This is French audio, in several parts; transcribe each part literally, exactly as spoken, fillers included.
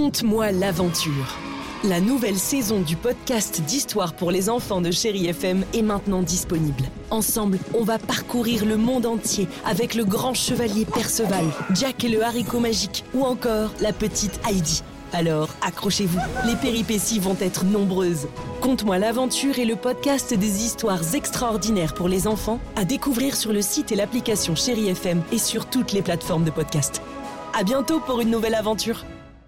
Conte-moi l'aventure. La nouvelle saison du podcast d'histoire pour les enfants de Chéri F M est maintenant disponible. Ensemble, on va parcourir le monde entier avec le grand chevalier Perceval, Jack et le haricot magique ou encore la petite Heidi. Alors, accrochez-vous, les péripéties vont être nombreuses. Conte-moi l'aventure est le podcast des histoires extraordinaires pour les enfants à découvrir sur le site et l'application Chéri F M et sur toutes les plateformes de podcast. À bientôt pour une nouvelle aventure.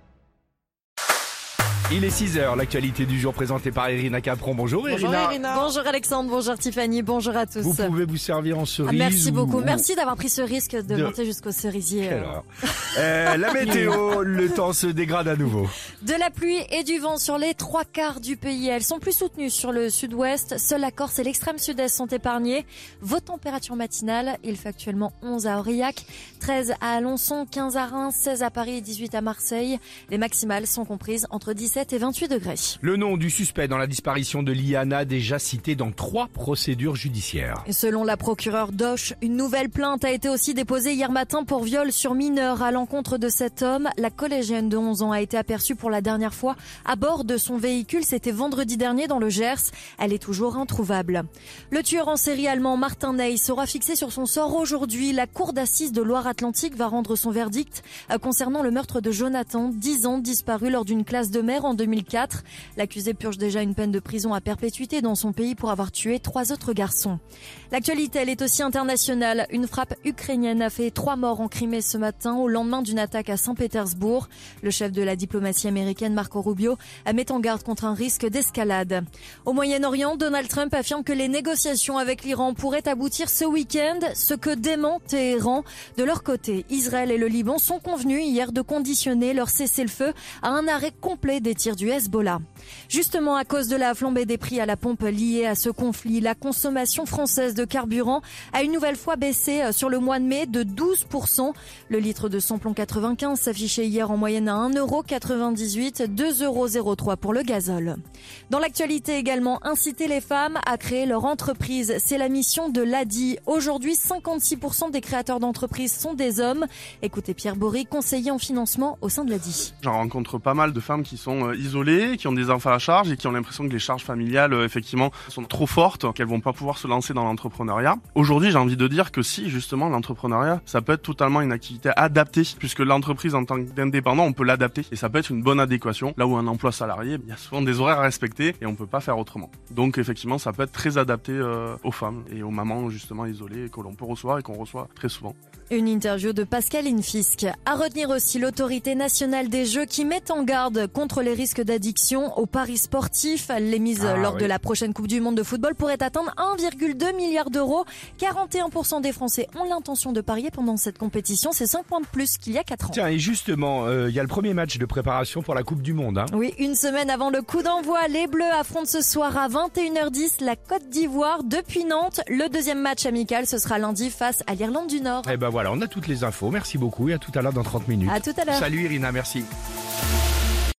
Il est six heures, l'actualité du jour présentée par Irina Capron. Bonjour Irina. Bonjour Irina. Bonjour Alexandre, bonjour Tiffany, bonjour à tous. Vous pouvez vous servir en cerise. Ah, merci ou... beaucoup, merci d'avoir pris ce risque de, de... monter jusqu'au cerisier. Quelle heure. euh, la météo, le temps se dégrade à nouveau. De la pluie et du vent sur les trois quarts du pays. Elles sont plus soutenues sur le sud-ouest. Seule la Corse et l'extrême sud-est sont épargnés. Vos températures matinales, il fait actuellement onze à Aurillac, treize à Alençon, quinze à Reims, seize à Paris et dix-huit à Marseille. Les maximales sont comprises entre dix-sept et vingt-huit degrés. Le nom du suspect dans la disparition de Liana, déjà cité dans trois procédures judiciaires. Et selon la procureure d'Auch, une nouvelle plainte a été aussi déposée hier matin pour viol sur mineur à l'encontre de cet homme. La collégienne de onze ans a été aperçue pour la dernière fois à bord de son véhicule. C'était vendredi dernier dans le Gers. Elle est toujours introuvable. Le tueur en série allemand Martin Ney sera fixé sur son sort aujourd'hui. La cour d'assises de Loire-Atlantique va rendre son verdict concernant le meurtre de Jonathan, dix ans, disparu lors d'une classe de mer en deux mille quatre. L'accusé purge déjà une peine de prison à perpétuité dans son pays pour avoir tué trois autres garçons. L'actualité, elle est aussi internationale. Une frappe ukrainienne a fait trois morts en Crimée ce matin au lendemain d'une attaque à Saint-Pétersbourg. Le chef de la diplomatie américaine, Marco Rubio, met en garde contre un risque d'escalade. Au Moyen-Orient, Donald Trump affirme que les négociations avec l'Iran pourraient aboutir ce week-end, ce que dément Téhéran. De leur côté, Israël et le Liban sont convenus hier de conditionner leur cessez-le-feu à un arrêt complet des tirs du Hezbollah. Justement, à cause de la flambée des prix à la pompe liée à ce conflit, la consommation française de carburant a une nouvelle fois baissé sur le mois de mai de douze pour cent. Le litre de samplon quatre-vingt-quinze s'affichait hier en moyenne à un euro quatre-vingt-dix-huit, deux euros zéro trois pour le gazole. Dans l'actualité également, inciter les femmes à créer leur entreprise. C'est la mission de l'A D I. Aujourd'hui, cinquante-six pour cent des créateurs d'entreprises sont des hommes. Écoutez Pierre Bory, conseiller en financement au sein de l'A D I. J'en rencontre pas mal de femmes qui sont isolées, qui ont des enfants à charge et qui ont l'impression que les charges familiales, euh, effectivement, sont trop fortes, qu'elles vont pas pouvoir se lancer dans l'entrepreneuriat. Aujourd'hui, j'ai envie de dire que si, justement, l'entrepreneuriat, ça peut être totalement une activité adaptée, puisque l'entreprise en tant qu'indépendant, on peut l'adapter. Et ça peut être une bonne adéquation. Là où un emploi salarié, il y a souvent des horaires à respecter et on peut pas faire autrement. Donc, effectivement, ça peut être très adapté euh, aux femmes et aux mamans, justement, isolées, que l'on peut recevoir et qu'on reçoit très souvent. Une interview de Pascaline Fisk. À retenir aussi l'autorité nationale des jeux qui met en garde contre les risques d'addiction aux paris sportifs. Les mises ah, lors oui. de la prochaine Coupe du Monde de football pourraient atteindre un virgule deux milliard d'euros. quarante et un pour cent des Français ont l'intention de parier pendant cette compétition. C'est cinq points de plus qu'il y a quatre ans. Tiens, et justement, il euh, y a le premier match de préparation pour la Coupe du Monde. Hein. Oui, une semaine avant le coup d'envoi, les Bleus affrontent ce soir à vingt et une heures dix la Côte d'Ivoire depuis Nantes. Le deuxième match amical, ce sera lundi face à l'Irlande du Nord. Eh ben voilà, on a toutes les infos. Merci beaucoup et à tout à l'heure dans trente minutes. À tout à l'heure. Salut Irina, merci.